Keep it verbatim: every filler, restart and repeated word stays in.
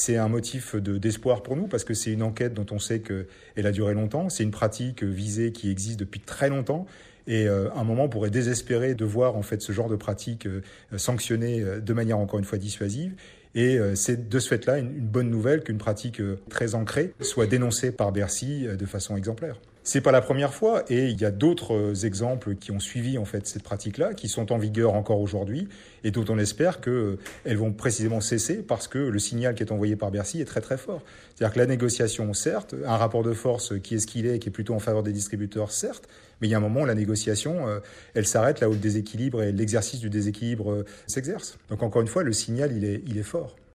C'est un motif de, d'espoir pour nous parce que c'est une enquête dont on sait qu'elle a duré longtemps. C'est une pratique visée qui existe depuis très longtemps. Et euh, à un moment, on pourrait désespérer de voir en fait ce genre de pratique euh, sanctionnée euh, de manière encore une fois dissuasive. Et euh, c'est de ce fait-là une, une bonne nouvelle qu'une pratique euh, très ancrée soit dénoncée par Bercy euh, de façon exemplaire. C'est pas la première fois et il y a d'autres exemples qui ont suivi en fait cette pratique-là, qui sont en vigueur encore aujourd'hui et dont on espère qu'elles vont précisément cesser parce que le signal qui est envoyé par Bercy est très très fort. C'est-à-dire que la négociation, certes, un rapport de force qui est ce qu'il est, qui est plutôt en faveur des distributeurs, certes, mais il y a un moment où la négociation, elle s'arrête là où le déséquilibre et l'exercice du déséquilibre s'exerce. Donc encore une fois, le signal, il est, il est fort.